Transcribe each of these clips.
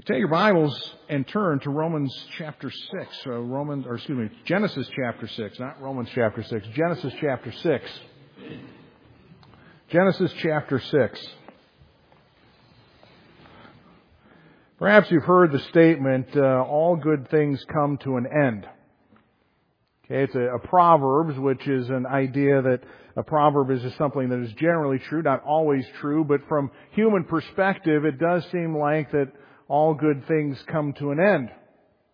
You take your Bibles and turn to Romans chapter 6. Genesis chapter 6, not Romans chapter 6. Genesis chapter 6. Genesis chapter 6. Perhaps you've heard the statement, all good things come to an end. Okay, it's a Proverbs, which is an idea that a proverb is just something that is generally true, not always true, but from human perspective, it does seem like that all good things come to an end. I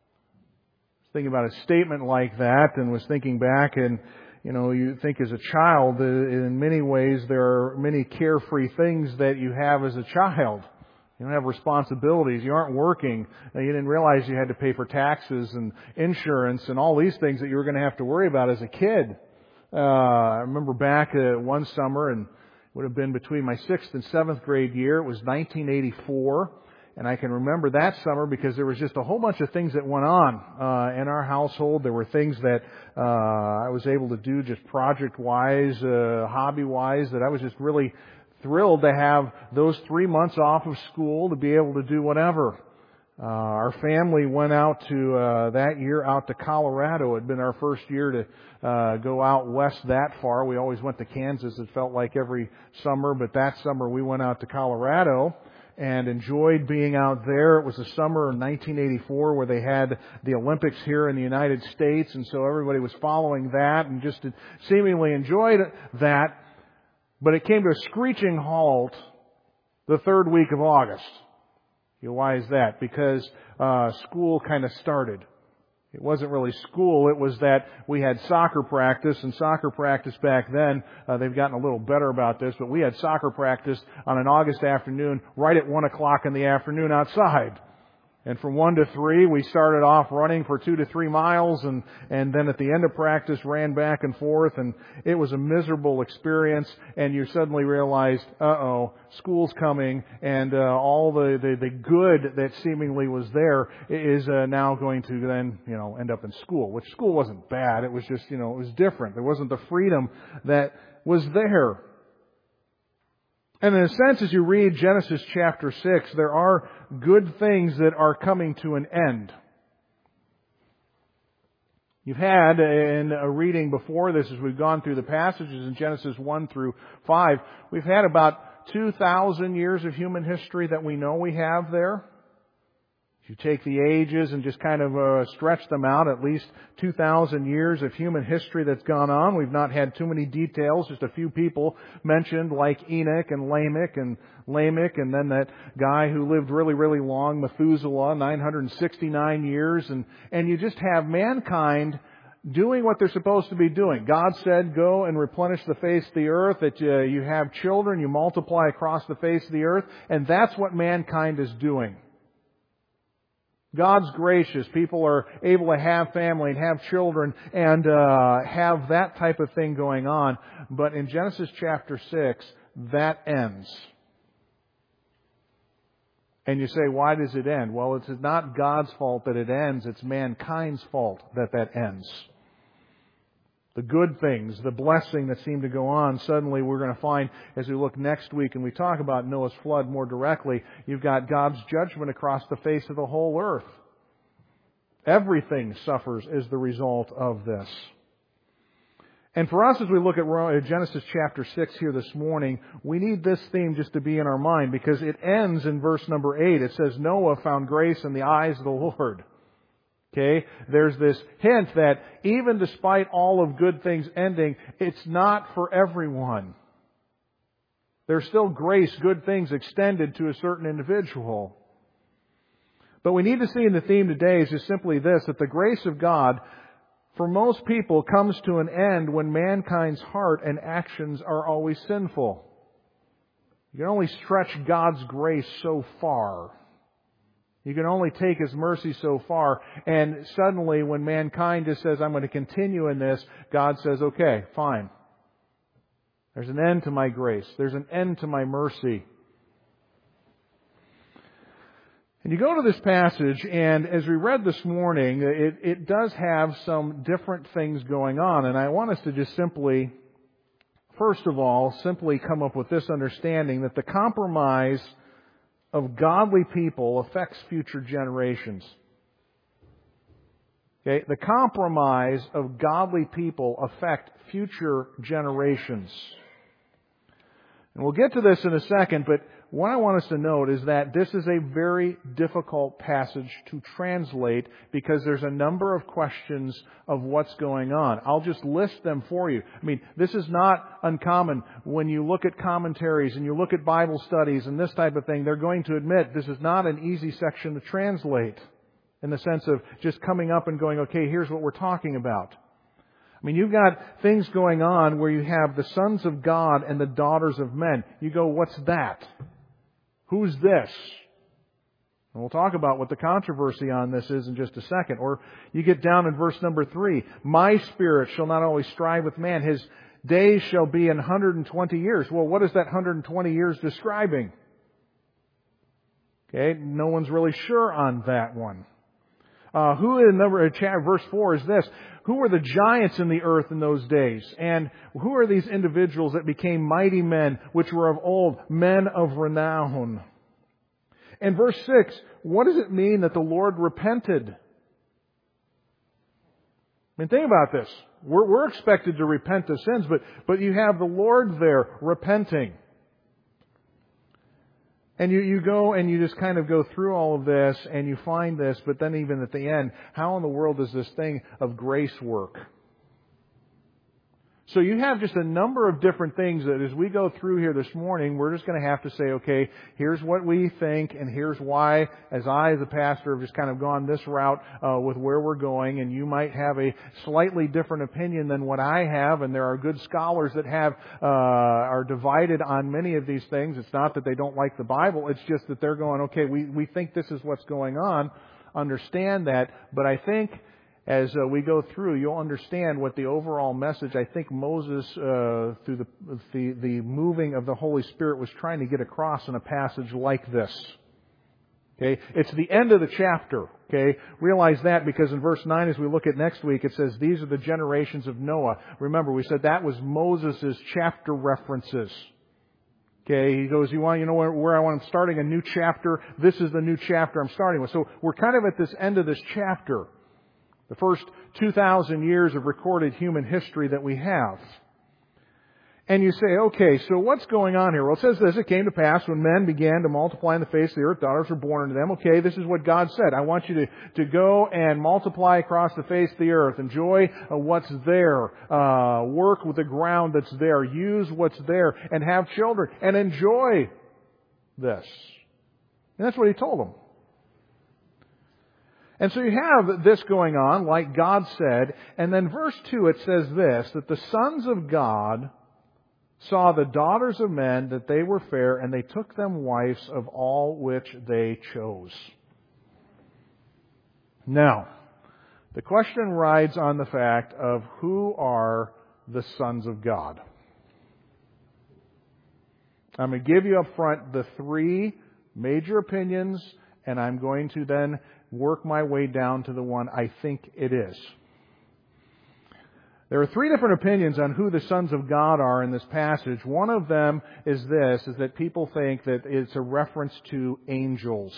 was thinking about a statement like that and was thinking back, and you think as a child, in many ways there are many carefree things that you have as a child. You don't have responsibilities. You aren't working. You didn't realize you had to pay for taxes and insurance and all these things that you were going to have to worry about as a kid. I remember back one summer, and it would have been between my 6th and 7th grade year. It was 1984. And I can remember that summer because there was just a whole bunch of things that went on in our household. There were things that I was able to do just project-wise, hobby-wise, that I was just really thrilled to have those 3 months off of school to be able to do whatever. Our family went out to, that year, out to Colorado. It had been our first year to go out west that far. We always went to Kansas, it felt like, every summer, but that summer we went out to Colorado and enjoyed being out there. It was the summer of 1984 where they had the Olympics here in the United States, and so everybody was following that and just seemingly enjoyed that. But it came to a screeching halt the third week of August. Why is that? Because school kind of started. It wasn't really school, it was that we had soccer practice, and soccer practice back then, they've gotten a little better about this, but we had soccer practice on an August afternoon right at 1 o'clock in the afternoon outside. And from 1 to 3, we started off running for 2 to 3 miles, and then at the end of practice ran back and forth, and it was a miserable experience, and you suddenly realized, school's coming, and all the good that seemingly was there is now going to then, end up in school. Which school wasn't bad, it was just, it was different. There wasn't the freedom that was there. And in a sense, as you read Genesis chapter 6, there are good things that are coming to an end. You've had, in a reading before this, as we've gone through the passages in Genesis 1 through 5, we've had about 2,000 years of human history that we know we have there. If you take the ages and just kind of stretch them out, at least 2,000 years of human history that's gone on. We've not had too many details, just a few people mentioned like Enoch and Lamech, and then that guy who lived really, really long, Methuselah, 969 years. And you just have mankind doing what they're supposed to be doing. God said, go and replenish the face of the earth, that you have children, you multiply across the face of the earth, and that's what mankind is doing. God's gracious. People are able to have family and have children and have that type of thing going on. But in Genesis chapter 6, that ends. And you say, why does it end? Well, it's not God's fault that it ends. It's mankind's fault that ends. The good things, the blessing that seemed to go on, suddenly we're going to find, as we look next week and we talk about Noah's flood more directly, you've got God's judgment across the face of the whole earth. Everything suffers as the result of this. And for us, as we look at Genesis chapter 6 here this morning, we need this theme just to be in our mind, because it ends in verse number 8. It says, Noah found grace in the eyes of the Lord. Okay, there's this hint that even despite all of good things ending, it's not for everyone. There's still grace, good things extended to a certain individual. But we need to see in the theme today is just simply this, that the grace of God for most people comes to an end when mankind's heart and actions are always sinful. You can only stretch God's grace so far. You can only take His mercy so far. And suddenly, when mankind just says, I'm going to continue in this, God says, okay, fine. There's an end to my grace. There's an end to my mercy. And you go to this passage, and as we read this morning, it does have some different things going on. And I want us to just simply, first of all, simply come up with this understanding that the compromise of godly people affects future generations. Okay? The compromise of godly people affect future generations. And we'll get to this in a second, but what I want us to note is that this is a very difficult passage to translate because there's a number of questions of what's going on. I'll just list them for you. I mean, this is not uncommon. When you look at commentaries and you look at Bible studies and this type of thing, they're going to admit this is not an easy section to translate in the sense of just coming up and going, okay, here's what we're talking about. I mean, you've got things going on where you have the sons of God and the daughters of men. You go, what's that? Who's this? And we'll talk about what the controversy on this is in just a second. Or you get down in verse number 3. My spirit shall not always strive with man. His days shall be 120 years. Well, what is that 120 years describing? Okay, no one's really sure on that one. Verse 4 is this. Who were the giants in the earth in those days? And who are these individuals that became mighty men, which were of old, men of renown? And verse 6, what does it mean that the Lord repented? I mean, think about this. We're expected to repent of sins, but you have the Lord there repenting. And you go and you just kind of go through all of this and you find this, but then even at the end, how in the world does this thing of grace work? So you have just a number of different things that as we go through here this morning, we're just going to have to say, okay, here's what we think and here's why, as a pastor, have just kind of gone this route with where we're going, and you might have a slightly different opinion than what I have, and there are good scholars that are divided on many of these things. It's not that they don't like the Bible, it's just that they're going, okay, we think this is what's going on. Understand that, but I think as we go through, you'll understand what the overall message, I think Moses, through the moving of the Holy Spirit, was trying to get across in a passage like this. Okay? It's the end of the chapter. Okay? Realize that because in verse 9, as we look at next week, it says, these are the generations of Noah. Remember, we said that was Moses' chapter references. Okay, he goes, you know where I want, I'm starting a new chapter. This is the new chapter I'm starting with. So we're kind of at this end of this chapter. The first 2,000 years of recorded human history that we have. And you say, okay, so what's going on here? Well, it says this, it came to pass when men began to multiply in the face of the earth, daughters were born unto them. Okay, this is what God said. I want you to go and multiply across the face of the earth. Enjoy what's there. Work with the ground that's there. Use what's there. And have children. And enjoy this. And that's what He told them. And so you have this going on, like God said, and then verse 2 it says this, that the sons of God saw the daughters of men, that they were fair, and they took them wives of all which they chose. Now, the question rides on the fact of who are the sons of God. I'm going to give you up front the three major opinions, and I'm going to then work my way down to the one I think it is. There are three different opinions on who the sons of God are in this passage. One of them is this, is that people think that it's a reference to angels.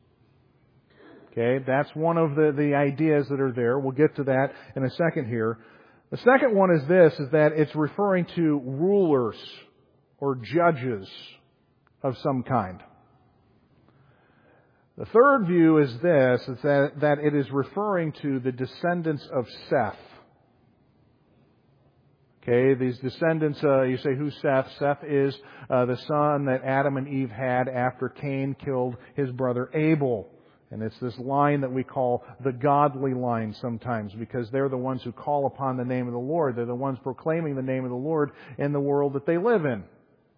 Okay, that's one of the ideas that are there. We'll get to that in a second here. The second one is this, is that it's referring to rulers or judges of some kind. The third view is this, is that it is referring to the descendants of Seth. Okay, these descendants, you say, who's Seth? Seth is the son that Adam and Eve had after Cain killed his brother Abel. And it's this line that we call the godly line sometimes, because they're the ones who call upon the name of the Lord. They're the ones proclaiming the name of the Lord in the world that they live in.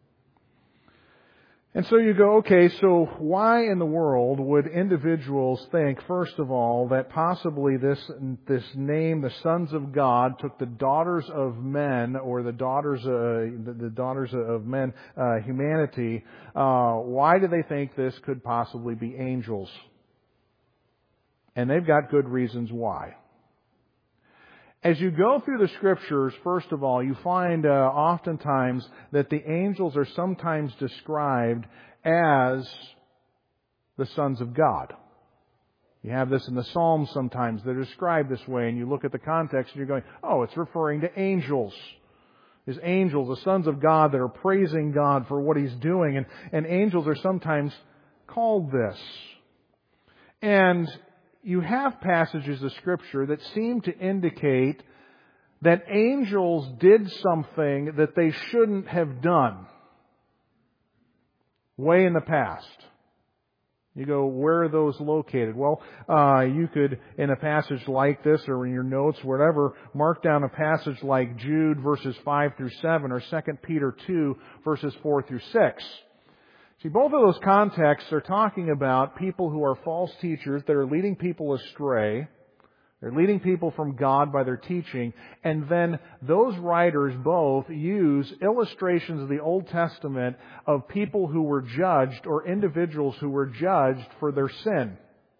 And so you go, okay, so why in the world would individuals think, first of all, that possibly this name, the sons of God, took the daughters of men, or the daughters of men, humanity? Why do they think this could possibly be angels? And they've got good reasons why. As you go through the Scriptures, first of all, you find oftentimes that the angels are sometimes described as the sons of God. You have this in the Psalms sometimes. They're described this way, and you look at the context and you're going, oh, it's referring to angels. These angels, the sons of God that are praising God for what He's doing. And angels are sometimes called this. And you have passages of Scripture that seem to indicate that angels did something that they shouldn't have done way in the past. You go, where are those located? Well, you could, in a passage like this or in your notes, whatever, mark down a passage like Jude verses 5 through 7 or 2 Peter 2 verses 4 through 6. See, both of those contexts are talking about people who are false teachers that are leading people astray. They're leading people from God by their teaching. And then those writers both use illustrations of the Old Testament of people who were judged or individuals who were judged for their sin.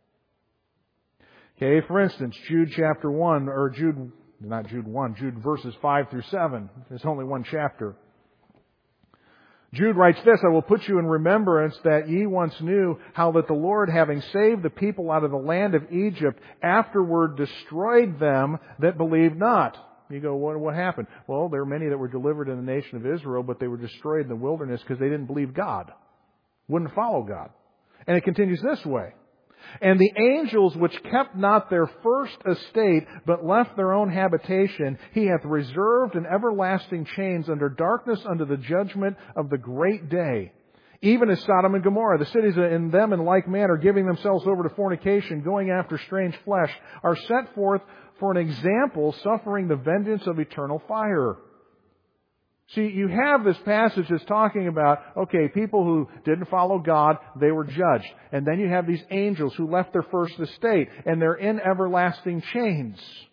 Okay, for instance, Jude chapter 1, or Jude verses 5 through 7. There's only one chapter. Jude writes this, I will put you in remembrance that ye once knew how that the Lord, having saved the people out of the land of Egypt, afterward destroyed them that believed not. You go, what happened? Well, there were many that were delivered in the nation of Israel, but they were destroyed in the wilderness because they didn't believe God. Wouldn't follow God. And it continues this way. And the angels which kept not their first estate, but left their own habitation, He hath reserved in everlasting chains under darkness unto the judgment of the great day. Even as Sodom and Gomorrah, the cities in them in like manner, giving themselves over to fornication, going after strange flesh, are set forth for an example, suffering the vengeance of eternal fire. See, you have this passage that's talking about, okay, people who didn't follow God, they were judged. And then you have these angels who left their first estate, and they're in everlasting chains.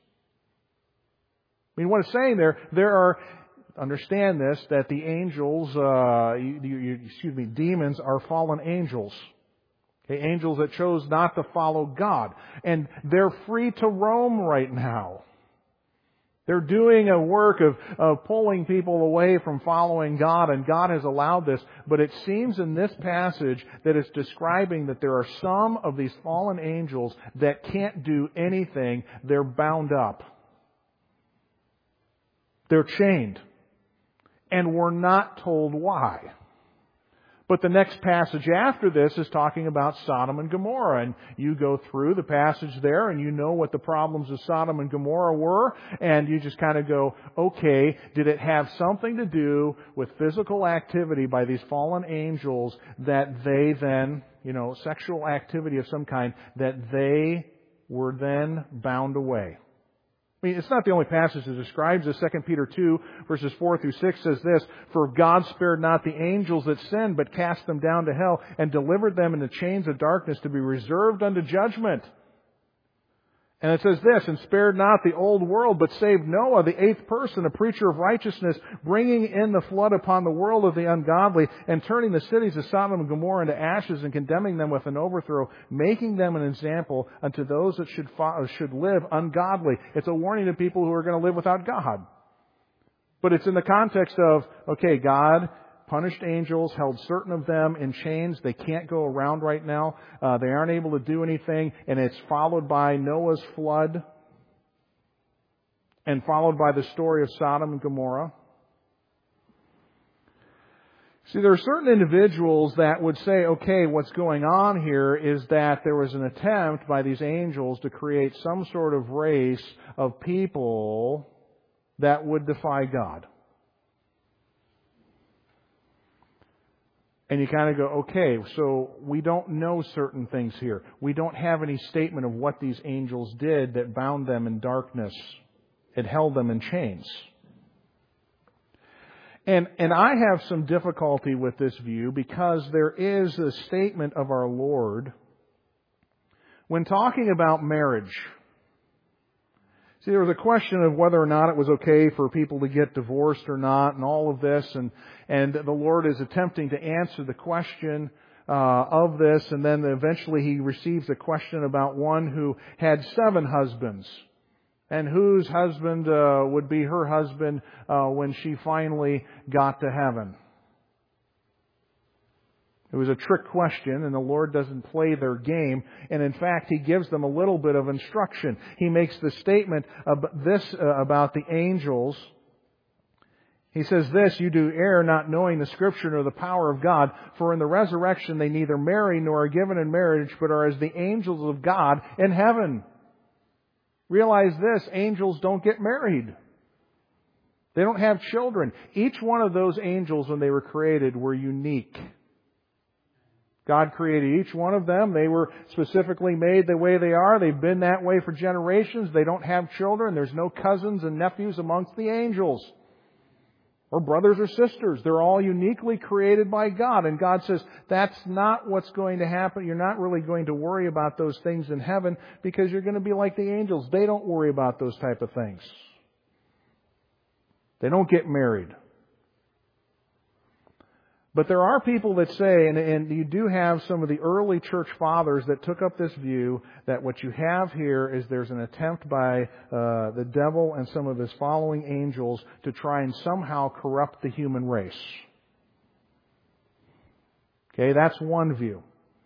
I mean, what it's saying there are, understand this, that the angels, demons are fallen angels. Okay, angels that chose not to follow God. And they're free to roam right now. They're doing a work of pulling people away from following God, and God has allowed this. But it seems in this passage that it's describing that there are some of these fallen angels that can't do anything. They're bound up. They're chained. And we're not told why. But the next passage after this is talking about Sodom and Gomorrah. And you go through the passage there and you know what the problems of Sodom and Gomorrah were. And you just kind of go, okay, did it have something to do with physical activity by these fallen angels that they then, sexual activity of some kind, that they were then bound away? I mean, it's not the only passage that describes this. 2 Peter 2, verses 4 through 6 says this, For God spared not the angels that sinned, but cast them down to hell, and delivered them into chains of darkness to be reserved unto judgment. And it says this, And spared not the old world, but saved Noah, the eighth person, a preacher of righteousness, bringing in the flood upon the world of the ungodly, and turning the cities of Sodom and Gomorrah into ashes, and condemning them with an overthrow, making them an example unto those that should live ungodly. It's a warning to people who are going to live without God. But it's in the context of, okay, God punished angels, held certain of them in chains. They can't go around right now. They aren't able to do anything. And it's followed by Noah's flood and followed by the story of Sodom and Gomorrah. See, there are certain individuals that would say, okay, what's going on here is that there was an attempt by these angels to create some sort of race of people that would defy God. And you kind of go, okay, so we don't know certain things here. We don't have any statement of what these angels did that bound them in darkness. It held them in chains. And I have some difficulty with this view because there is a statement of our Lord when talking about marriage. See, there was a question of whether or not it was okay for people to get divorced or not and all of this. And the Lord is attempting to answer the question of this. And then eventually He receives a question about one who had 7 husbands. And whose husband would be her husband when she finally got to heaven. It was a trick question, and the Lord doesn't play their game. And in fact, He gives them a little bit of instruction. He makes the statement about the angels. He says this, "You do err, not knowing the Scripture nor the power of God. For in the resurrection they neither marry nor are given in marriage, but are as the angels of God in heaven." Realize this, angels don't get married. They don't have children. Each one of those angels, when they were created, were unique. God created each one of them. They were specifically made the way they are. They've been that way for generations. They don't have children. There's no cousins and nephews amongst the angels, or brothers or sisters. They're all uniquely created by God. And God says, that's not what's going to happen. You're not really going to worry about those things in heaven because you're going to be like the angels. They don't worry about those type of things. They don't get married. But there are people that say, and you do have some of the early church fathers that took up this view, that what you have here is there's an attempt by the devil and some of his following angels to try and somehow corrupt the human race. Okay, that's one view.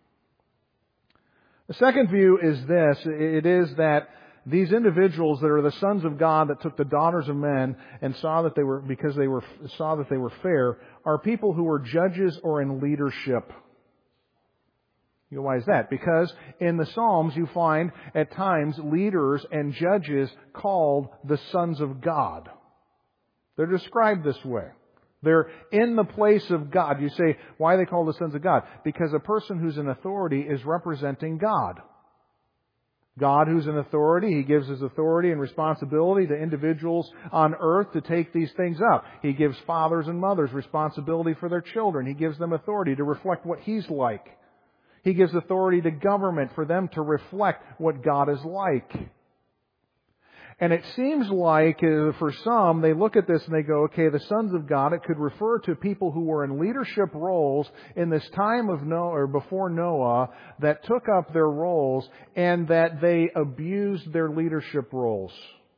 The second view is this. It is that these individuals that are the sons of God that took the daughters of men and saw that they were fair are people who were judges or in leadership. You know, why is that? Because in the Psalms you find at times leaders and judges called the sons of God. They're described this way. They're in the place of God. You say, why are they called the sons of God? Because a person who's in authority is representing God. God, who's in authority, He gives His authority and responsibility to individuals on earth to take these things up. He gives fathers and mothers responsibility for their children. He gives them authority to reflect what He's like. He gives authority to government for them to reflect what God is like. And it seems like, for some, they look at this and they go, okay, the sons of God, it could refer to people who were in leadership roles in this time of Noah, or before Noah, that took up their roles and that they abused their leadership roles.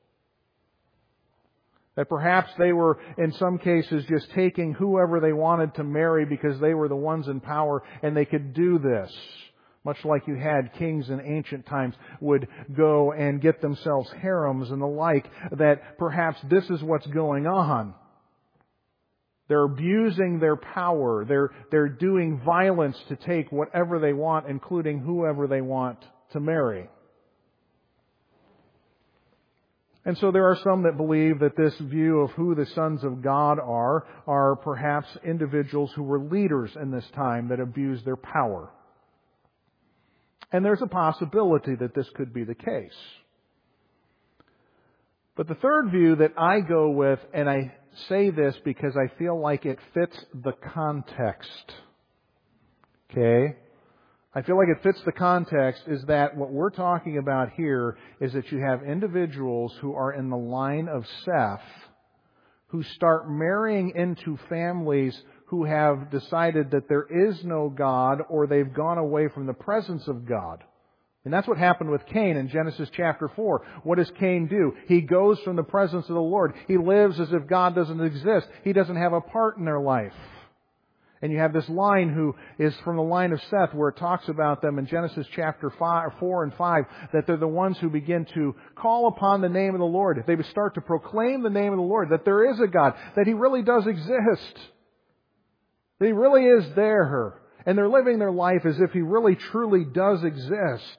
That perhaps they were, in some cases, just taking whoever they wanted to marry because they were the ones in power and they could do this. Much like you had kings in ancient times would go and get themselves harems and the like, that perhaps this is what's going on. They're abusing their power. They're doing violence to take whatever they want, including whoever they want to marry. And so there are some that believe that this view of who the sons of God are perhaps individuals who were leaders in this time that abused their power. And there's a possibility that this could be the case. But the third view that I go with, and I say this because I feel like it fits the context. Okay? I feel like it fits the context, is that what we're talking about here is that you have individuals who are in the line of Seth who start marrying into families who have decided that there is no God, or they've gone away from the presence of God. And that's what happened with Cain in Genesis chapter 4. What does Cain do? He goes from the presence of the Lord. He lives as if God doesn't exist. He doesn't have a part in their life. And you have this line who is from the line of Seth, where it talks about them in Genesis chapter 4 and 5, that they're the ones who begin to call upon the name of the Lord. They would start to proclaim the name of the Lord, that there is a God, that He really does exist. He really is there. And they're living their life as if He really truly does exist.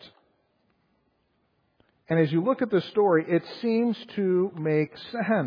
And as you look at the story, it seems to make sense.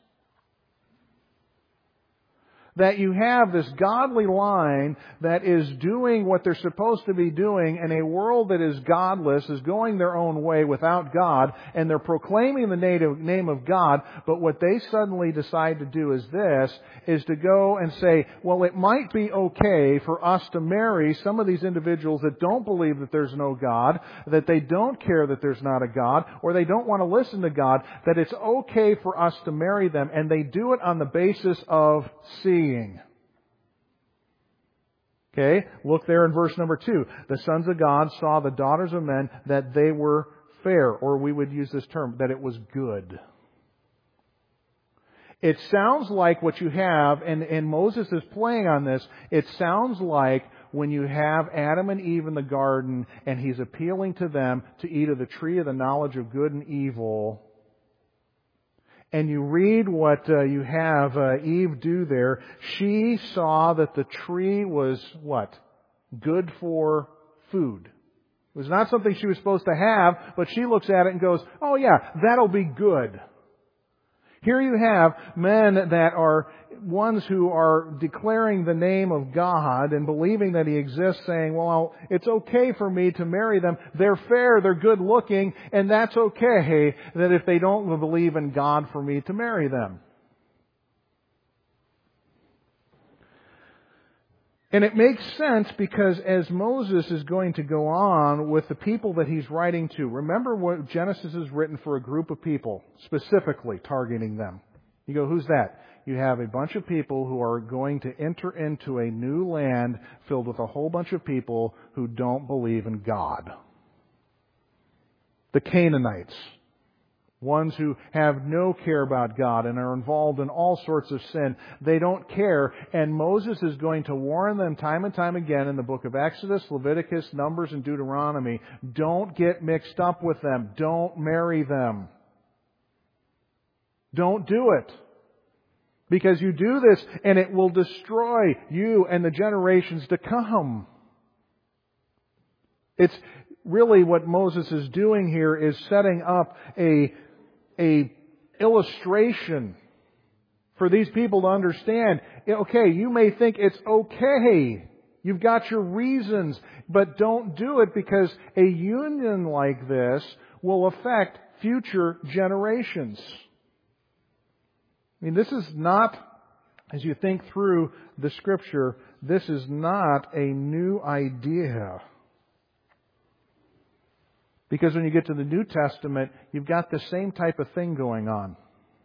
That you have this godly line that is doing what they're supposed to be doing in a world that is godless, is going their own way without God, and they're proclaiming the name of God, but what they suddenly decide to do is to go and say, well, it might be okay for us to marry some of these individuals that don't believe that there's no God, that they don't care that there's not a God, or they don't want to listen to God, that it's okay for us to marry them, and they do it on the basis of seeing. Okay, look there in verse number 2. The sons of God saw the daughters of men that they were fair, or we would use this term, that it was good. It sounds like what you have, and Moses is playing on this, it sounds like when you have Adam and Eve in the garden and He's appealing to them to eat of the tree of the knowledge of good and evil. And you read what you have Eve do there. She saw that the tree was what? Good for food. It was not something she was supposed to have, but she looks at it and goes, oh yeah, that'll be good. Here you have men that are ones who are declaring the name of God and believing that He exists, saying, well, it's okay for me to marry them. They're fair, they're good looking, and that's okay that if they don't believe in God for me to marry them. And it makes sense because as Moses is going to go on with the people that he's writing to, remember what Genesis is written for a group of people, specifically targeting them. You go, who's that? You have a bunch of people who are going to enter into a new land filled with a whole bunch of people who don't believe in God. The Canaanites. Ones who have no care about God and are involved in all sorts of sin. They don't care. And Moses is going to warn them time and time again in the book of Exodus, Leviticus, Numbers, and Deuteronomy. Don't get mixed up with them. Don't marry them. Don't do it. Because you do this and it will destroy you and the generations to come. It's really what Moses is doing here is setting up a illustration for these people to understand. Okay, you may think it's okay. You've got your reasons, but don't do it because a union like this will affect future generations. I mean, this is not, as you think through the Scripture, this is not a new idea. Because when you get to the New Testament, you've got the same type of thing going on.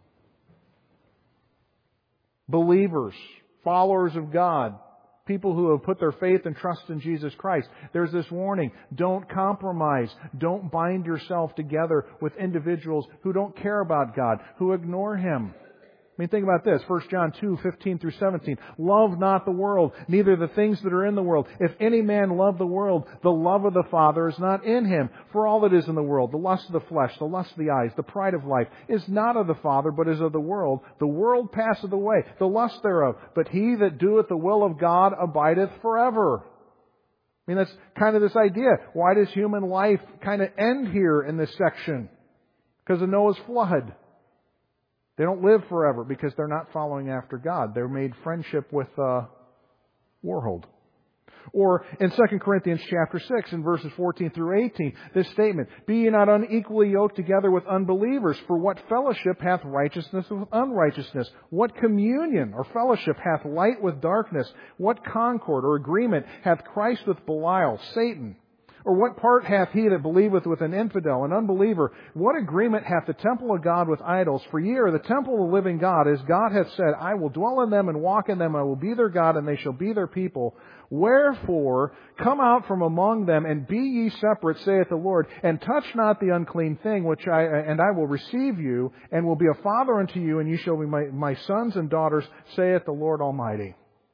Believers, followers of God, people who have put their faith and trust in Jesus Christ. There's this warning, don't compromise. Don't bind yourself together with individuals who don't care about God, who ignore Him. I mean, think about this. 1 John 2:15 through 17. Love not the world, neither the things that are in the world. If any man love the world, the love of the Father is not in him. For all that is in the world, the lust of the flesh, the lust of the eyes, the pride of life, is not of the Father, but is of the world. The world passeth away, the lust thereof. But he that doeth the will of God abideth forever. I mean, that's kind of this idea. Why does human life kind of end here in this section? Because of Noah's flood. They don't live forever because they're not following after God. They're made friendship with the world. Or in 2 Corinthians chapter 6 in verses 14 through 18, this statement, be ye not unequally yoked together with unbelievers, for what fellowship hath righteousness with unrighteousness? What communion or fellowship hath light with darkness? What concord or agreement hath Christ with Belial, Satan? Or what part hath he that believeth with an infidel, an unbeliever? What agreement hath the temple of God with idols? For ye are the temple of the living God, as God hath said, I will dwell in them and walk in them, I will be their God, and they shall be their people. Wherefore, come out from among them, and be ye separate, saith the Lord, and touch not the unclean thing, and I will receive you, and will be a father unto you, and ye shall be my sons and daughters, saith the Lord Almighty.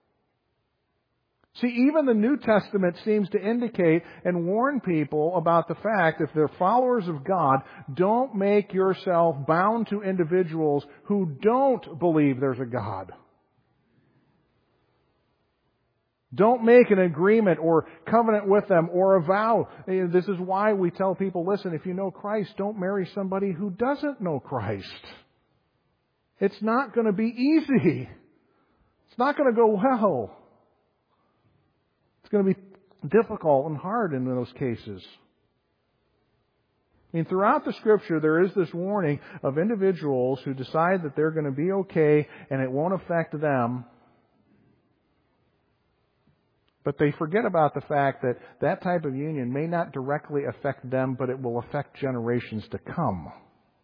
See, even the New Testament seems to indicate and warn people about the fact, if they're followers of God, don't make yourself bound to individuals who don't believe there's a God. Don't make an agreement or covenant with them or a vow. This is why we tell people, listen, if you know Christ, don't marry somebody who doesn't know Christ. It's not going to be easy. It's not going to go well. It's going to be difficult and hard in those cases. I mean, throughout the Scripture, there is this warning of individuals who decide that they're going to be okay and it won't affect them. But they forget about the fact that that type of union may not directly affect them, but it will affect generations to come.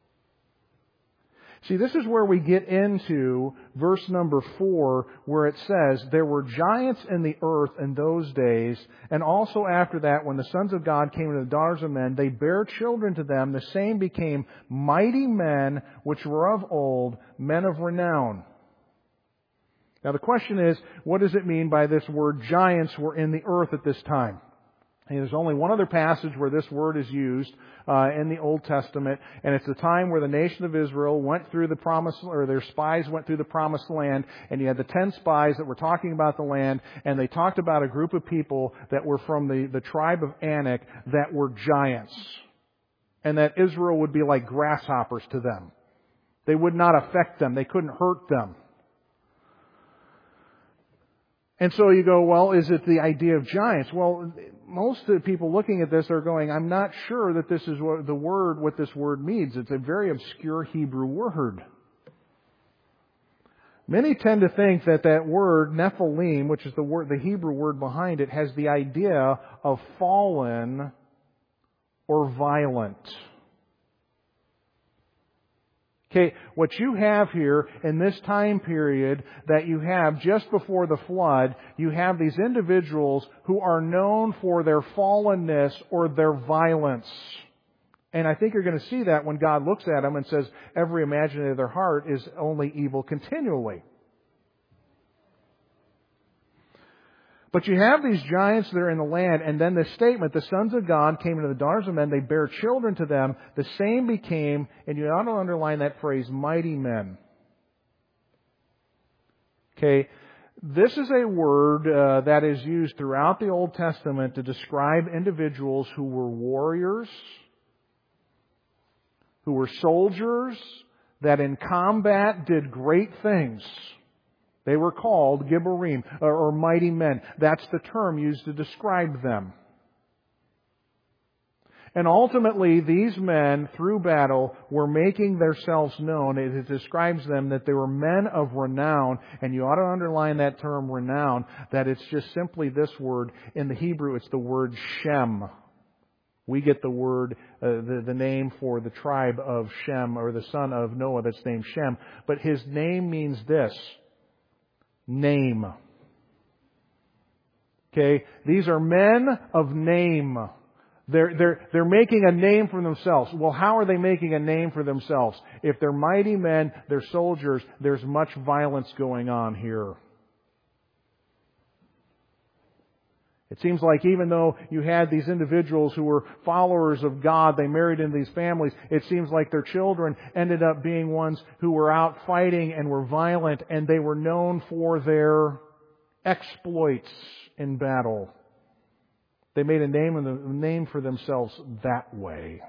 See, this is where we get into verse number 4, where it says, there were giants in the earth in those days, and also after that, when the sons of God came to the daughters of men, they bare children to them. The same became mighty men which were of old, men of renown. Now the question is, what does it mean by this word giants were in the earth at this time? And there's only one other passage where this word is used in the Old Testament, and it's the time where the nation of Israel went through the promised, or their spies went through the promised land, and you had the 10 spies that were talking about the land, and they talked about a group of people that were from the tribe of Anak that were giants, and that Israel would be like grasshoppers to them. They would not affect them. They couldn't hurt them. And so you go, well, is it the idea of giants? Well, most of the people looking at this are going, I'm not sure that this is what this word means. It's a very obscure Hebrew word. Many tend to think that word Nephilim, which is the Hebrew word behind it, has the idea of fallen or violent. Okay, what you have here in this time period that you have just before the flood, you have these individuals who are known for their fallenness or their violence. And I think you're going to see that when God looks at them and says, every imagination of their heart is only evil continually. But you have these giants that are in the land, and then this statement, the sons of God came into the daughters of men, they bare children to them, the same became, and you ought to underline that phrase, mighty men. Okay, this is a word that is used throughout the Old Testament to describe individuals who were warriors, who were soldiers, that in combat did great things. They were called Gibborim, or mighty men. That's the term used to describe them. And ultimately, these men, through battle, were making themselves known. It describes them that they were men of renown. And you ought to underline that term, renown, that it's just simply this word. In the Hebrew, it's the word Shem. We get the word, the name for the tribe of Shem, or the son of Noah that's named Shem. But his name means this. Name. Okay? These are men of name. They're making a name for themselves. Well, how are they making a name for themselves? If they're mighty men, they're soldiers, there's much violence going on here. It seems like even though you had these individuals who were followers of God, they married into these families, it seems like their children ended up being ones who were out fighting and were violent, and they were known for their exploits in battle. They made a name for themselves that way.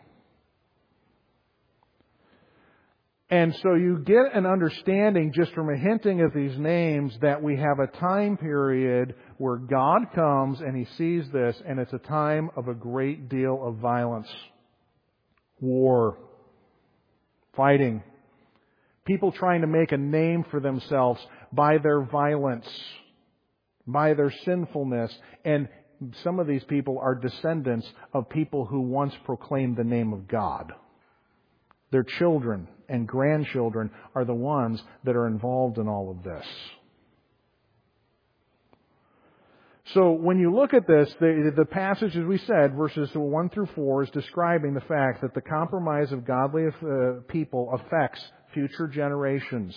And so you get an understanding just from a hinting of these names that we have a time period where God comes and He sees this, and it's a time of a great deal of violence. War. Fighting. People trying to make a name for themselves by their violence, by their sinfulness. And some of these people are descendants of people who once proclaimed the name of God. Their children and grandchildren are the ones that are involved in all of this. So when you look at this, the passage, as we said, verses 1 through 4, is describing the fact that the compromise of godly people affects future generations.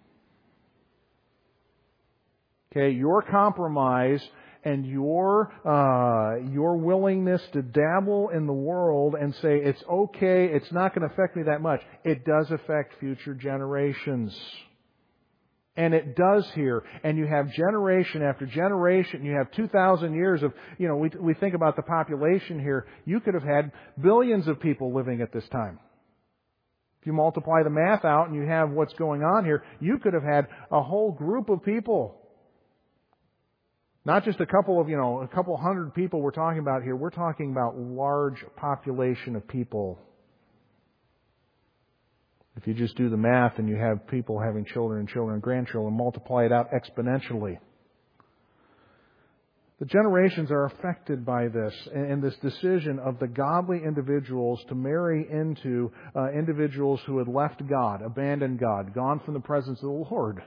Okay, your compromise and your willingness to dabble in the world and say, it's okay, it's not going to affect me that much. It does affect future generations. And it does here. And you have generation after generation. You have 2,000 years of, we think about the population here. You could have had billions of people living at this time. If you multiply the math out and you have what's going on here, you could have had a whole group of people. Not just a couple hundred people we're talking about here. We're talking about large population of people. If you just do the math and you have people having children and grandchildren, multiply it out exponentially. The generations are affected by this and this decision of the godly individuals to marry into individuals who had left God, abandoned God, gone from the presence of the Lord.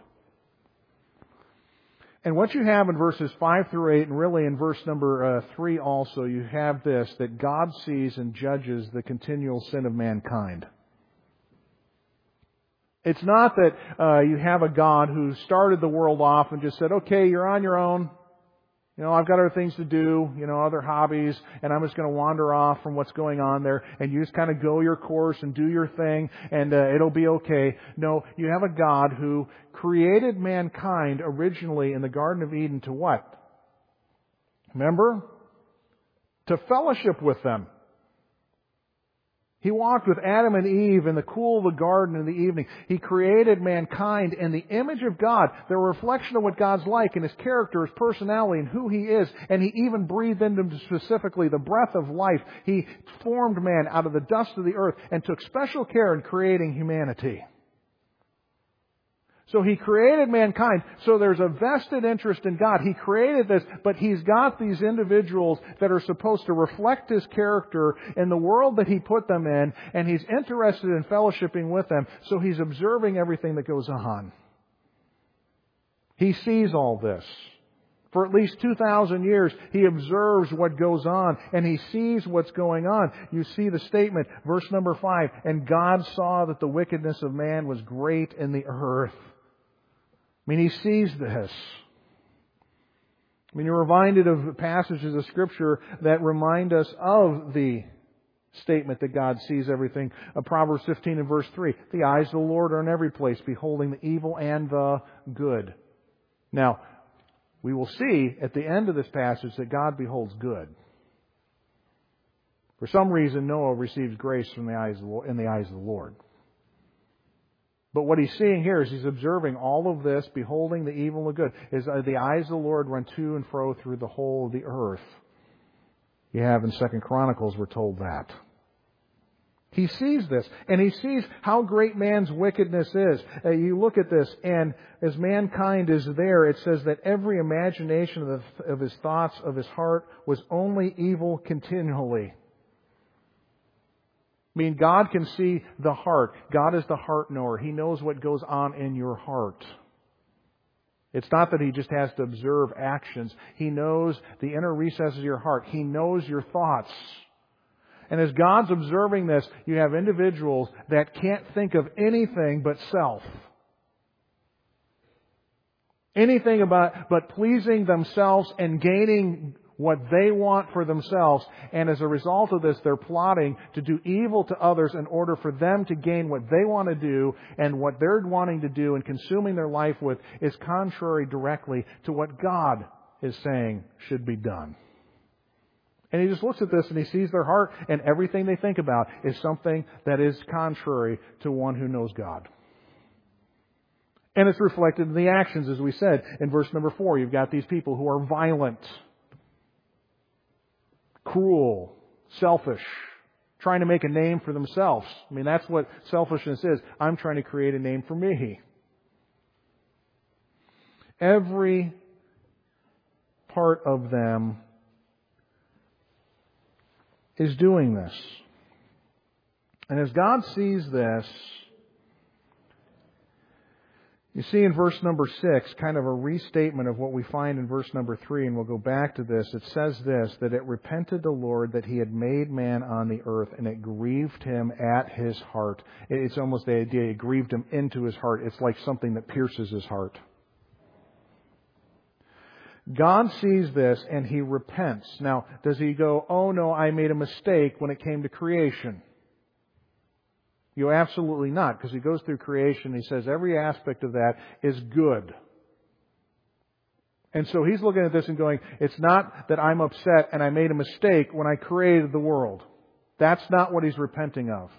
And what you have in verses 5 through 8, and really in verse number 3 also, you have this, that God sees and judges the continual sin of mankind. It's not that you have a God who started the world off and just said, okay, you're on your own. I've got other things to do, other hobbies, and I'm just going to wander off from what's going on there, and you just kind of go your course and do your thing, and it'll be okay. No, you have a God who created mankind originally in the Garden of Eden to what? Remember? To fellowship with them. He walked with Adam and Eve in the cool of the garden in the evening. He created mankind in the image of God, the reflection of what God's like in His character, His personality, and who He is. And He even breathed into him specifically the breath of life. He formed man out of the dust of the earth and took special care in creating humanity. So He created mankind. So there's a vested interest in God. He created this, but He's got these individuals that are supposed to reflect His character in the world that He put them in, and He's interested in fellowshipping with them. So He's observing everything that goes on. He sees all this. For at least 2,000 years, He observes what goes on, and He sees what's going on. You see the statement, verse number 5, and God saw that the wickedness of man was great in the earth. He sees this. You're reminded of passages of Scripture that remind us of the statement that God sees everything. Proverbs 15 and verse 3. The eyes of the Lord are in every place, beholding the evil and the good. Now, we will see at the end of this passage that God beholds good. For some reason, Noah receives grace in the eyes of the Lord. But what he's seeing here is he's observing all of this, beholding the evil and the good. The eyes of the Lord run to and fro through the whole of the earth. You have in 2 Chronicles, we're told that. He sees this, and He sees how great man's wickedness is. You look at this, and as mankind is there, it says that every imagination of his thoughts, of his heart, was only evil continually. God can see the heart. God is the heart knower. He knows what goes on in your heart. It's not that He just has to observe actions. He knows the inner recesses of your heart. He knows your thoughts. And as God's observing this, you have individuals that can't think of anything but self. Anything but pleasing themselves and gaining what they want for themselves, and as a result of this, they're plotting to do evil to others in order for them to gain what they want to do, and what they're wanting to do and consuming their life with is contrary directly to what God is saying should be done. And He just looks at this and He sees their heart, and everything they think about is something that is contrary to one who knows God. And it's reflected in the actions, as we said in verse number 4. You've got these people who are violent, cruel, selfish, trying to make a name for themselves. That's what selfishness is. I'm trying to create a name for me. Every part of them is doing this. And as God sees this, you see in verse number 6, kind of a restatement of what we find in verse number 3, and we'll go back to this. It says this, that it repented the Lord that He had made man on the earth, and it grieved Him at His heart. It's almost the idea, it grieved Him into His heart. It's like something that pierces His heart. God sees this and He repents. Now, does He go, oh no, I made a mistake when it came to creation? Absolutely not, because He goes through creation. He says every aspect of that is good. And so He's looking at this and going, it's not that I'm upset and I made a mistake when I created the world. That's not what He's repenting of.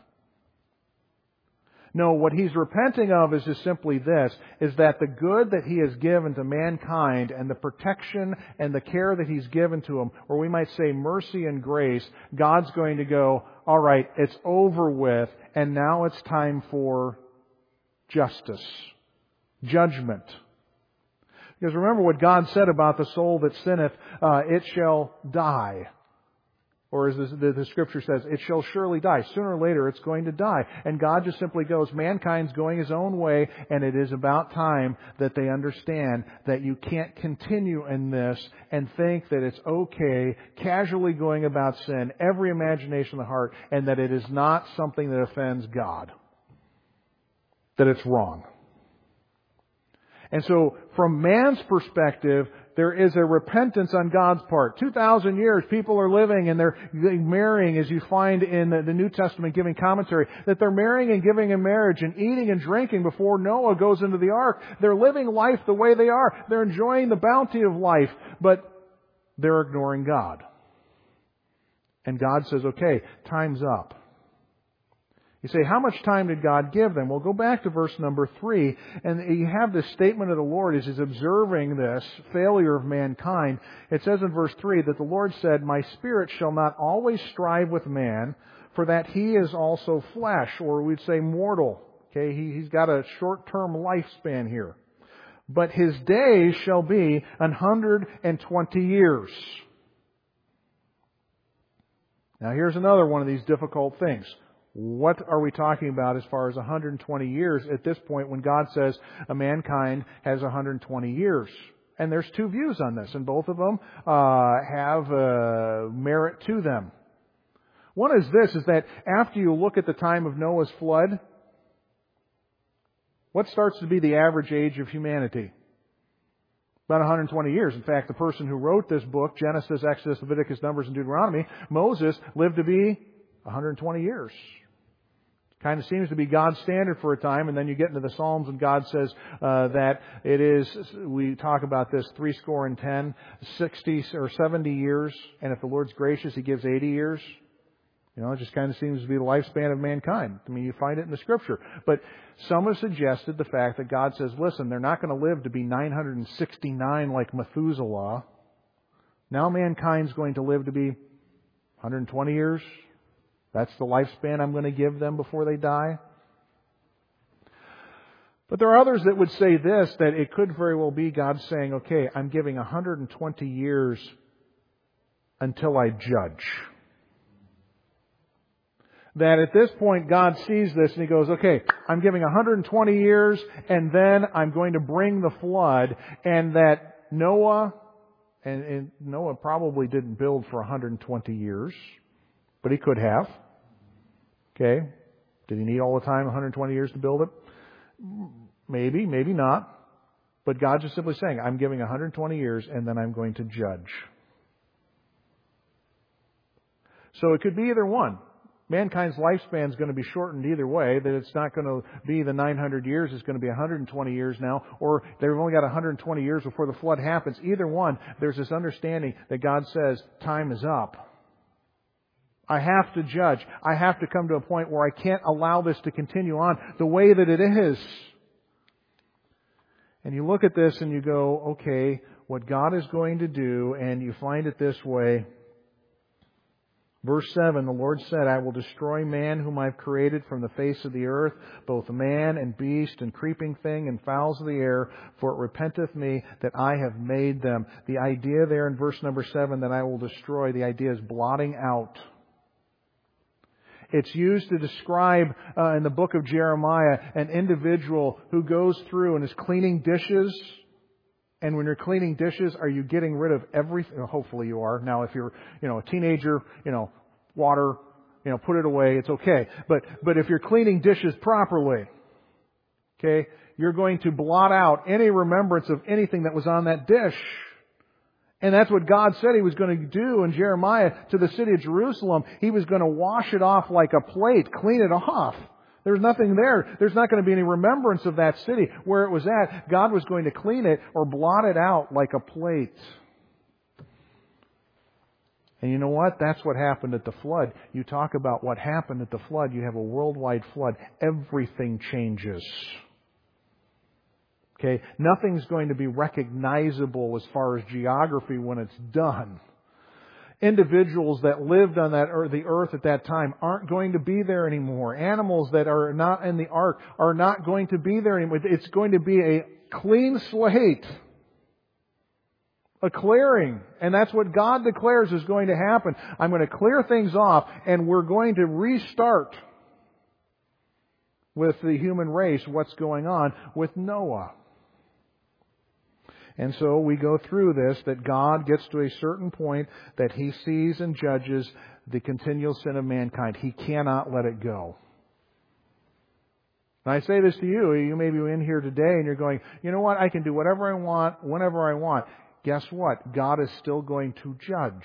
No, what He's repenting of is just simply this, is that the good that He has given to mankind and the protection and the care that He's given to them, or we might say mercy and grace, God's going to go, all right, it's over with, and now it's time for justice, judgment. Because remember what God said about the soul that sinneth, it shall die. Or as the Scripture says, it shall surely die. Sooner or later, it's going to die. And God just simply goes, mankind's going his own way, and it is about time that they understand that you can't continue in this and think that it's okay, casually going about sin, every imagination of the heart, and that it is not something that offends God. that it's wrong. And so, from man's perspective, there is a repentance on God's part. 2,000 years, people are living and they're marrying, as you find in the New Testament giving commentary, that they're marrying and giving in marriage and eating and drinking before Noah goes into the ark. They're living life the way they are. They're enjoying the bounty of life, but they're ignoring God. And God says, okay, time's up. You say, how much time did God give them? Well, go back to verse number 3, and you have this statement of the Lord as He's observing this failure of mankind. It says in verse 3 that the Lord said, "My spirit shall not always strive with man, for that he is also flesh," or we'd say mortal. Okay, he's got a short-term lifespan here. "But his days shall be 120 years." Now here's another one of these difficult things. What are we talking about as far as 120 years at this point when God says a mankind has 120 years? And there's two views on this, and both of them have merit to them. One is this, is that after you look at the time of Noah's flood, what starts to be the average age of humanity? About 120 years. In fact, the person who wrote this book, Genesis, Exodus, Leviticus, Numbers, and Deuteronomy, Moses, lived to be 120 years. Kind of seems to be God's standard for a time, and then you get into the Psalms and God says that it is, we talk about this, 70, 60 or 70 years, and if the Lord's gracious, He gives 80 years. You know, it just kind of seems to be the lifespan of mankind. I mean, you find it in the Scripture. But some have suggested the fact that God says, listen, they're not going to live to be 969 like Methuselah. Now mankind's going to live to be 120 years. That's the lifespan I'm going to give them before they die. But there are others that would say this, that it could very well be God saying, okay, I'm giving 120 years until I judge. That at this point God sees this and He goes, okay, I'm giving 120 years and then I'm going to bring the flood, and that Noah, and Noah probably didn't build for 120 years. But he could have. Okay. Did he need all the time, 120 years to build it? Maybe, maybe not. But God's just simply saying, I'm giving 120 years and then I'm going to judge. So it could be either one. Mankind's lifespan is going to be shortened either way, that it's not going to be the 900 years, it's going to be 120 years now, or they've only got 120 years before the flood happens. Either one, there's this understanding that God says, time is up. I have to judge. I have to come to a point where I can't allow this to continue on the way that it is. And you look at this and you go, okay, what God is going to do, and you find it this way. Verse 7, the Lord said, I will destroy man whom I've created from the face of the earth, both man and beast and creeping thing and fowls of the air, for it repenteth me that I have made them. The idea there in verse number 7 that I will destroy, the idea is blotting out. It's used to describe, in the book of Jeremiah, an individual who goes through and is cleaning dishes. And when you're cleaning dishes, are you getting rid of everything? Hopefully you are. Now, if you're, a teenager, water, put it away. It's okay. But if you're cleaning dishes properly, okay, you're going to blot out any remembrance of anything that was on that dish. And that's what God said He was going to do in Jeremiah to the city of Jerusalem. He was going to wash it off like a plate, clean it off. There's nothing there. There's not going to be any remembrance of that city where it was at. God was going to clean it or blot it out like a plate. And you know what? That's what happened at the flood. You talk about what happened at the flood. You have a worldwide flood. Everything changes. Okay, nothing's going to be recognizable as far as geography when it's done. Individuals that lived on the earth at that time aren't going to be there anymore. Animals that are not in the ark are not going to be there anymore. It's going to be a clean slate. A clearing. And that's what God declares is going to happen. I'm going to clear things off and we're going to restart with the human race what's going on with Noah. And so we go through this, that God gets to a certain point that He sees and judges the continual sin of mankind. He cannot let it go. And I say this to you, you may be in here today and you're going, you know what, I can do whatever I want, whenever I want. Guess what? God is still going to judge.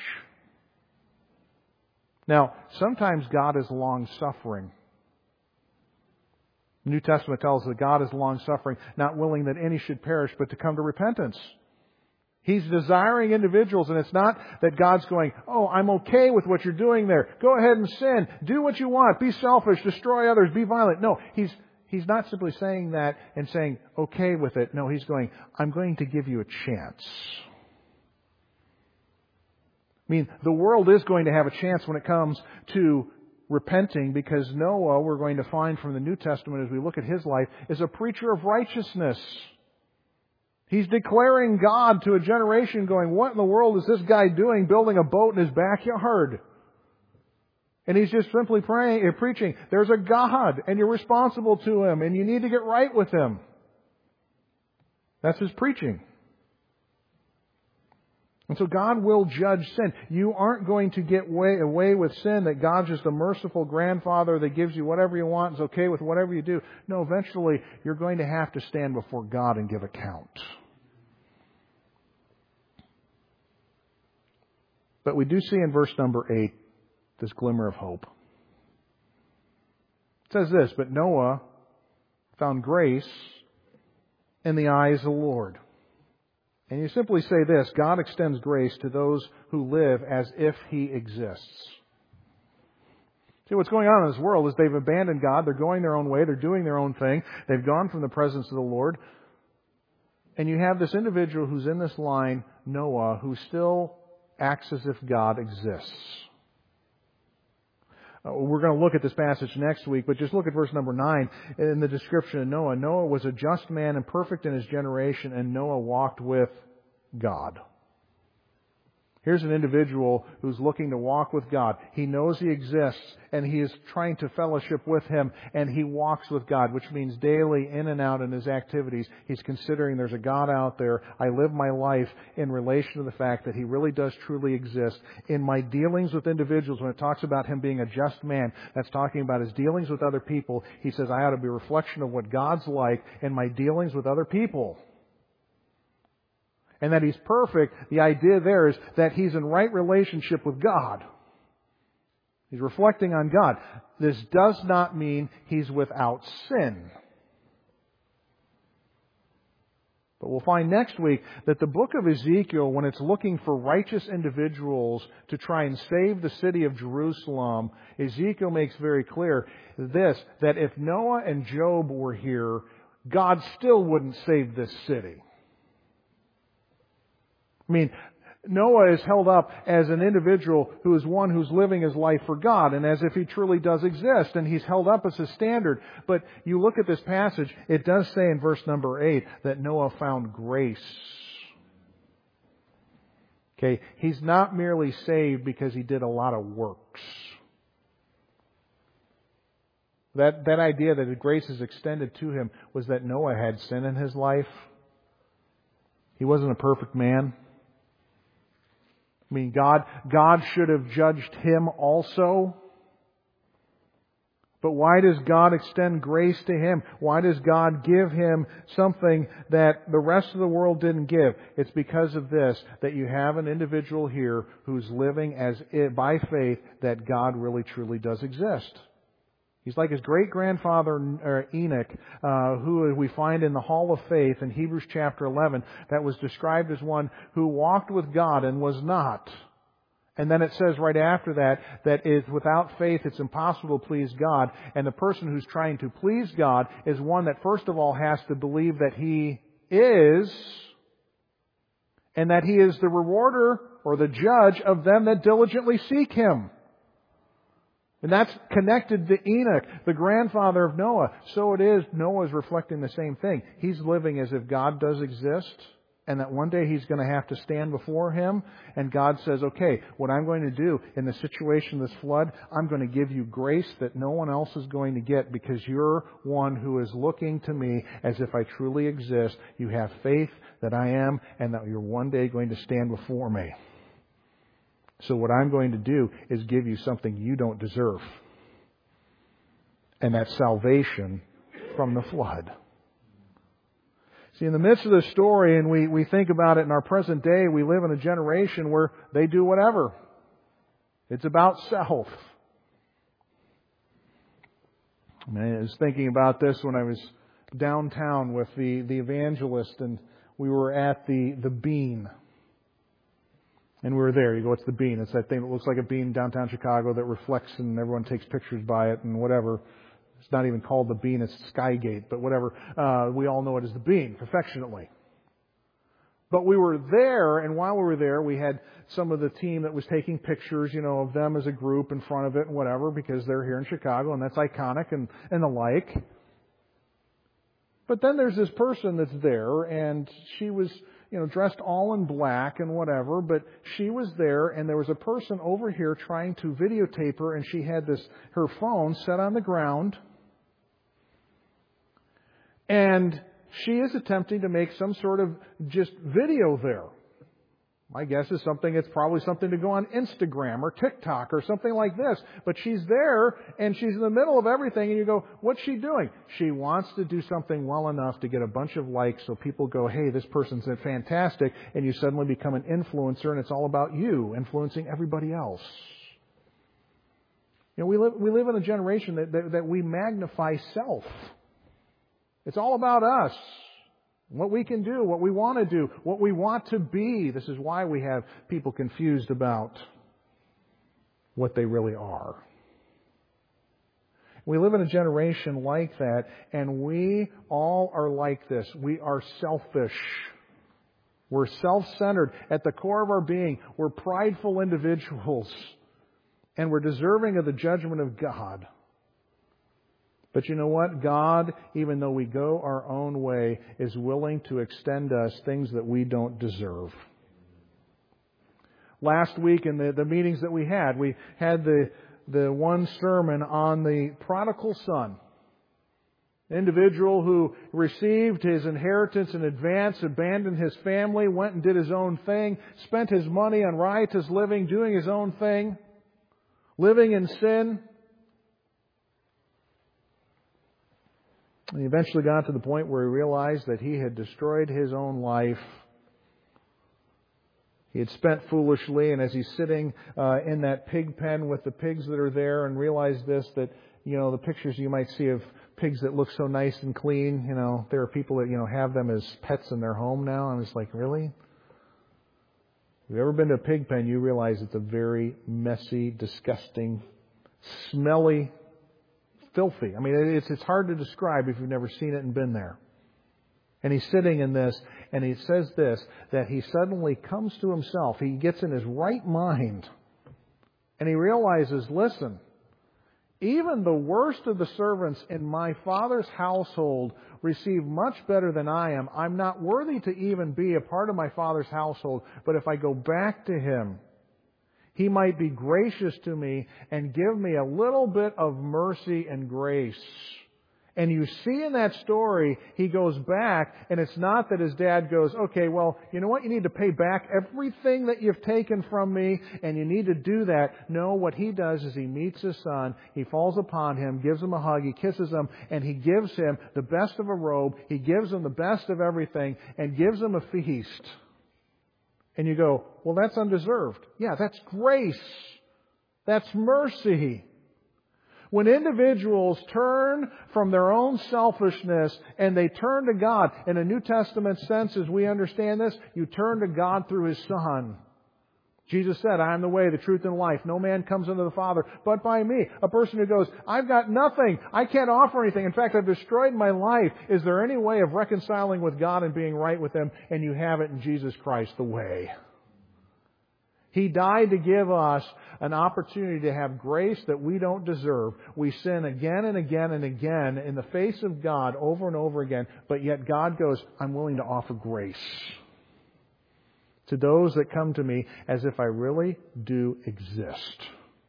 Now, sometimes God is long-suffering. The New Testament tells us that God is long-suffering, not willing that any should perish, but to come to repentance. He's desiring individuals, and it's not that God's going, oh, I'm okay with what you're doing there. Go ahead and sin. Do what you want. Be selfish. Destroy others. Be violent. No, He's not simply saying that and saying, okay with it. No, He's going, I'm going to give you a chance. I mean, the world is going to have a chance when it comes to repenting, because Noah, we're going to find from the New Testament as we look at his life, is a preacher of righteousness. He's declaring God to a generation going, what in the world is this guy doing building a boat in his backyard? And he's just simply preaching, there's a God and you're responsible to Him and you need to get right with Him. That's his preaching. And so God will judge sin. You aren't going to get away with sin, that God's just a merciful grandfather that gives you whatever you want, is okay with whatever you do. No, eventually you're going to have to stand before God and give account. But we do see in verse number 8 this glimmer of hope. It says this, but Noah found grace in the eyes of the Lord. And you simply say this, God extends grace to those who live as if He exists. See, what's going on in this world is they've abandoned God, they're going their own way, they're doing their own thing, they've gone from the presence of the Lord. And you have this individual who's in this line, Noah, who still acts as if God exists. We're going to look at this passage next week, but just look at verse number 9 in the description of Noah. Noah was a just man and perfect in his generation, and Noah walked with God. Here's an individual who's looking to walk with God. He knows He exists, and he is trying to fellowship with Him, and he walks with God, which means daily in and out in his activities. He's considering there's a God out there. I live my life in relation to the fact that He really does truly exist. In my dealings with individuals, when it talks about him being a just man, that's talking about his dealings with other people. He says, I ought to be a reflection of what God's like in my dealings with other people. And that he's perfect, the idea there is that he's in right relationship with God. He's reflecting on God. This does not mean he's without sin. But we'll find next week that the book of Ezekiel, when it's looking for righteous individuals to try and save the city of Jerusalem, Ezekiel makes very clear this, that if Noah and Job were here, God still wouldn't save this city. I mean, Noah is held up as an individual who is one who's living his life for God and as if he truly does exist, and he's held up as a standard. But you look at this passage, it does say in verse number 8 that Noah found grace. Okay, he's not merely saved because he did a lot of works. That idea that the grace is extended to him was that Noah had sin in his life. He wasn't a perfect man. I mean, God should have judged him also. But why does God extend grace to him? Why does God give him something that the rest of the world didn't give? It's because of this, that you have an individual here who's living as by faith that God really truly does exist. He's like his great-grandfather Enoch, who we find in the Hall of Faith in Hebrews chapter 11, that was described as one who walked with God and was not. And then it says right after that is without faith it's impossible to please God. And the person who's trying to please God is one that first of all has to believe that He is, and that He is the rewarder or the judge of them that diligently seek Him. And that's connected to Enoch, the grandfather of Noah. So it is, Noah is reflecting the same thing. He's living as if God does exist, and that one day he's going to have to stand before Him. And God says, okay, what I'm going to do in the situation of this flood, I'm going to give you grace that no one else is going to get, because you're one who is looking to me as if I truly exist. You have faith that I am, and that you're one day going to stand before me. So what I'm going to do is give you something you don't deserve. And that's salvation from the flood. See, in the midst of this story, and we think about it in our present day, we live in a generation where they do whatever. It's about self. I was thinking about this when I was downtown with the evangelist, and we were at the Bean. And we were there. You go, what's the Bean? It's that thing that looks like a bean downtown Chicago that reflects and everyone takes pictures by it and whatever. It's not even called the Bean, it's Skygate, but whatever. We all know it as the Bean, affectionately. But we were there, and while we were there, we had some of the team that was taking pictures, of them as a group in front of it and whatever, because they're here in Chicago, and that's iconic and the like. But then there's this person that's there, and she was, dressed all in black and whatever, but she was there, and there was a person over here trying to videotape her, and she had her phone set on the ground, and she is attempting to make some sort of just video there. My guess is it's probably something to go on Instagram or TikTok or something like this. But she's there and she's in the middle of everything, and you go, what's she doing? She wants to do something well enough to get a bunch of likes so people go, hey, this person's fantastic, and you suddenly become an influencer, and it's all about you influencing everybody else. We live in a generation that we magnify self. It's all about us. What we can do, what we want to do, what we want to be. This is why we have people confused about what they really are. We live in a generation like that, and we all are like this. We are selfish. We're self-centered. At the core of our being, we're prideful individuals, and we're deserving of the judgment of God. But you know what? God, even though we go our own way, is willing to extend us things that we don't deserve. Last week in the meetings that we had the one sermon on the prodigal son. An individual who received his inheritance in advance, abandoned his family, went and did his own thing, spent his money on riotous living, doing his own thing, living in sin. And he eventually got to the point where he realized that he had destroyed his own life. He had spent foolishly, and as he's sitting in that pig pen with the pigs that are there, and realized this, that, the pictures you might see of pigs that look so nice and clean, there are people that, have them as pets in their home now. And it's like, really? If you've ever been to a pig pen, you realize it's a very messy, disgusting, smelly, filthy. I mean, it's hard to describe if you've never seen it and been there. And he's sitting in this, and he says this, that he suddenly comes to himself. He gets in his right mind, and he realizes, listen, even the worst of the servants in my Father's household receive much better than I am. I'm not worthy to even be a part of my Father's household, but if I go back to Him, He might be gracious to me and give me a little bit of mercy and grace. And you see in that story, he goes back, and it's not that his dad goes, okay, well, you know what? You need to pay back everything that you've taken from me, and you need to do that. No, what he does is he meets his son, he falls upon him, gives him a hug, he kisses him, and he gives him the best of a robe, he gives him the best of everything, and gives him a feast. And you go, well, that's undeserved. Yeah, that's grace. That's mercy. When individuals turn from their own selfishness and they turn to God, in a New Testament sense, as we understand this, you turn to God through His Son. Jesus said, I am the way, the truth, and life. No man comes unto the Father but by me. A person who goes, I've got nothing. I can't offer anything. In fact, I've destroyed my life. Is there any way of reconciling with God and being right with Him? And you have it in Jesus Christ, the way. He died to give us an opportunity to have grace that we don't deserve. We sin again and again and again in the face of God over and over again, but yet God goes, I'm willing to offer grace to those that come to me as if I really do exist.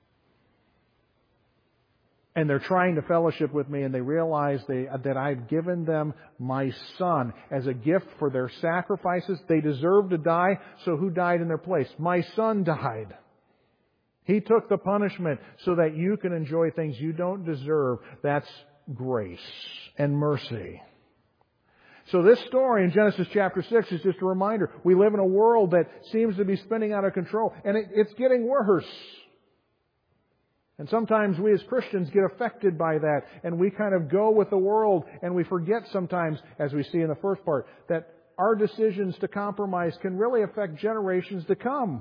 And they're trying to fellowship with me, and they realize that I've given them my Son as a gift for their sacrifices. They deserve to die, so who died in their place? My Son died. He took the punishment so that you can enjoy things you don't deserve. That's grace and mercy. So this story in Genesis chapter 6 is just a reminder. We live in a world that seems to be spinning out of control, and it's getting worse. And sometimes we as Christians get affected by that, and we kind of go with the world, and we forget sometimes, as we see in the first part, that our decisions to compromise can really affect generations to come.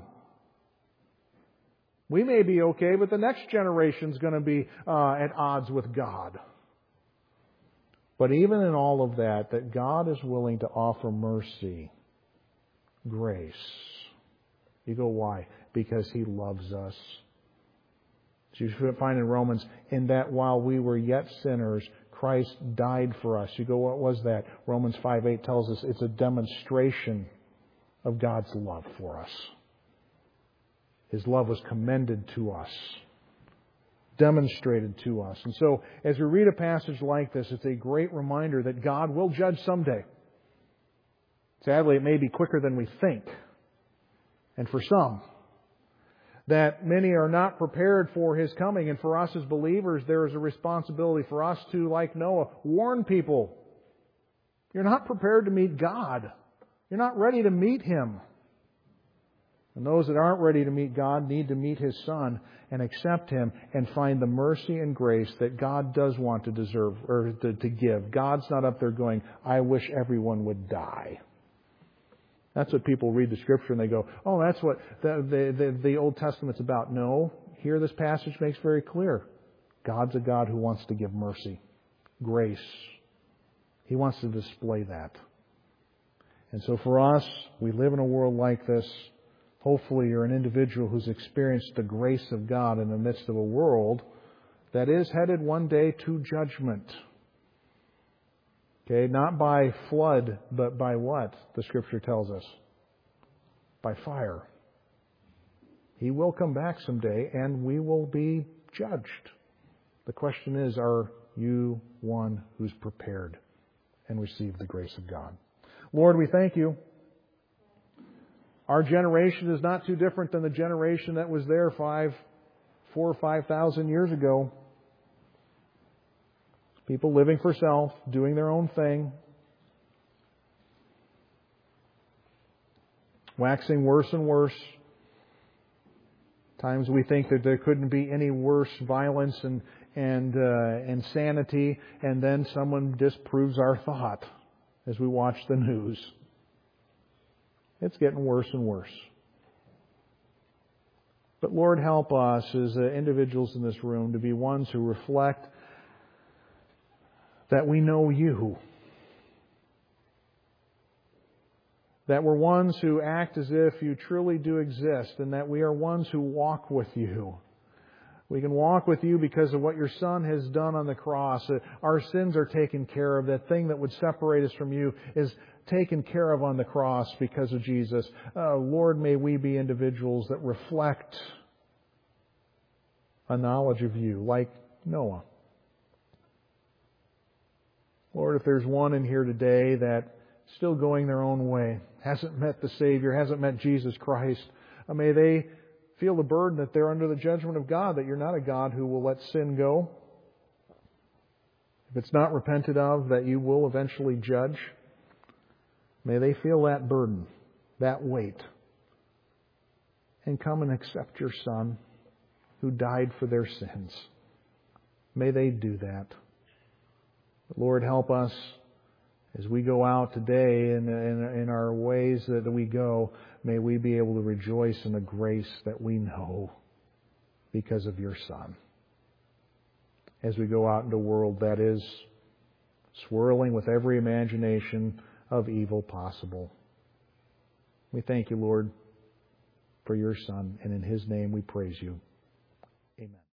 We may be okay, but the next generation's going to be at odds with God. But even in all of that, that God is willing to offer mercy, grace. You go, why? Because He loves us. So you find in Romans, in that while we were yet sinners, Christ died for us. You go, what was that? Romans 5:8 tells us it's a demonstration of God's love for us. His love was commended to us, demonstrated to us. And so, as we read a passage like this, it's a great reminder that God will judge someday. Sadly, it may be quicker than we think. And for some, that many are not prepared for His coming. And for us as believers, there is a responsibility for us to, like Noah, warn people. You're not prepared to meet God. You're not ready to meet Him. And those that aren't ready to meet God need to meet His Son and accept Him and find the mercy and grace that God does want to deserve or to give. God's not up there going, I wish everyone would die. That's what people read the Scripture and they go, oh, that's what the Old Testament's about. No, here this passage makes very clear. God's a God who wants to give mercy, grace. He wants to display that. And so for us, we live in a world like this. Hopefully you're an individual who's experienced the grace of God in the midst of a world that is headed one day to judgment. Okay, not by flood, but by what? The Scripture tells us. By fire. He will come back someday and we will be judged. The question is, are you one who's prepared and received the grace of God? Lord, we thank You. Our generation is not too different than the generation that was there 4,000 or 5,000 years ago. People living for self, doing their own thing, waxing worse and worse. Times we think that there couldn't be any worse violence and insanity, and then someone disproves our thought as we watch the news. It's getting worse and worse. But Lord, help us as individuals in this room to be ones who reflect that we know You. That we're ones who act as if You truly do exist, and that we are ones who walk with You. We can walk with You because of what Your Son has done on the cross. Our sins are taken care of. That thing that would separate us from You is taken care of on the cross because of Jesus. Lord, may we be individuals that reflect a knowledge of You, like Noah. Lord, if there's one in here today that still going their own way, hasn't met the Savior, hasn't met Jesus Christ, may they feel the burden that they're under the judgment of God, that You're not a God who will let sin go. If it's not repented of, that You will eventually judge. May they feel that burden, that weight, and come and accept Your Son who died for their sins. May they do that. But Lord, help us as we go out today in our ways that we go. May we be able to rejoice in the grace that we know because of Your Son. As we go out into a world that is swirling with every imagination of evil possible. We thank You, Lord, for Your Son, and in His name we praise You. Amen.